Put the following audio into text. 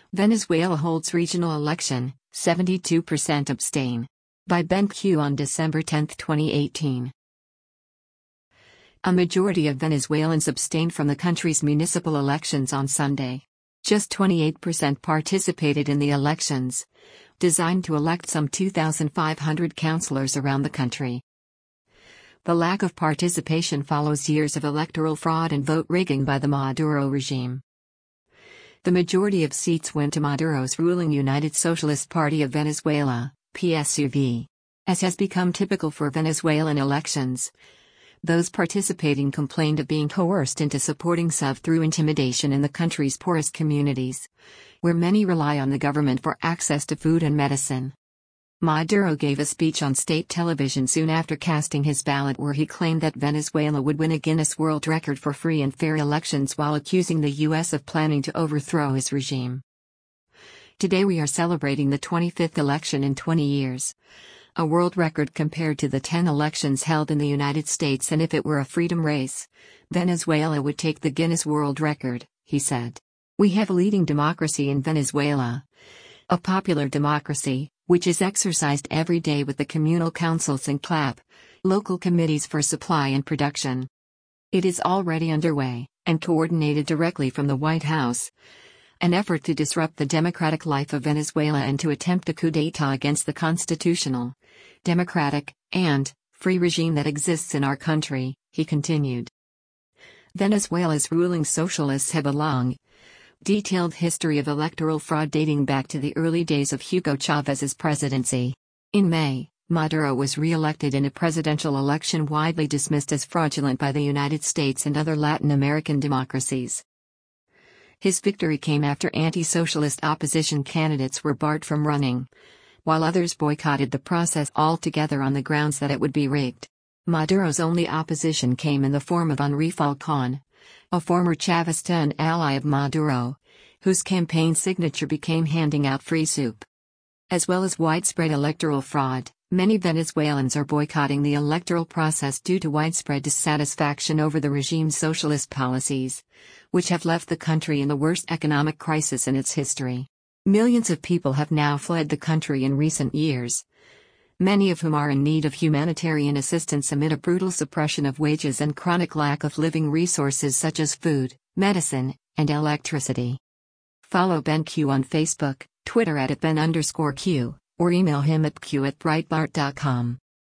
Venezuela holds regional election, 72% abstain. By Ben Q on December 10, 2018. A majority of Venezuelans abstained from the country's municipal elections on Sunday. Just 28% participated in the elections, designed to elect some 2,500 councillors around the country. The lack of participation follows years of electoral fraud and vote rigging by the Maduro regime. The majority of seats went to Maduro's ruling United Socialist Party of Venezuela, PSUV. As has become typical for Venezuelan elections, those participating complained of being coerced into supporting SUV through intimidation in the country's poorest communities, where many rely on the government for access to food and medicine. Maduro gave a speech on state television soon after casting his ballot where he claimed that Venezuela would win a Guinness World Record for free and fair elections while accusing the U.S. of planning to overthrow his regime. Today we are celebrating the 25th election in 20 years. A world record compared to the 10 elections held in the United States, and if it were a freedom race, Venezuela would take the Guinness World Record, he said. We have a leading democracy in Venezuela. A popular democracy, which is exercised every day with the communal councils and CLAP, local committees for supply and production. It is already underway, and coordinated directly from the White House. An effort to disrupt the democratic life of Venezuela and to attempt a coup d'etat against the constitutional, democratic, and free regime that exists in our country, he continued. Venezuela's ruling socialists have a long, detailed history of electoral fraud dating back to the early days of Hugo Chávez's presidency. In May, Maduro was re-elected in a presidential election widely dismissed as fraudulent by the United States and other Latin American democracies. His victory came after anti-socialist opposition candidates were barred from running, while others boycotted the process altogether on the grounds that it would be rigged. Maduro's only opposition came in the form of Henri Falcón, a former Chavista and ally of Maduro, whose campaign signature became handing out free soup. As well as widespread electoral fraud, many Venezuelans are boycotting the electoral process due to widespread dissatisfaction over the regime's socialist policies, which have left the country in the worst economic crisis in its history. Millions of people have now fled the country in recent years, many of whom are in need of humanitarian assistance amid a brutal suppression of wages and chronic lack of living resources such as food, medicine, and electricity. Follow Ben Q on Facebook, Twitter @Ben_Q, or email him at q@breitbart.com.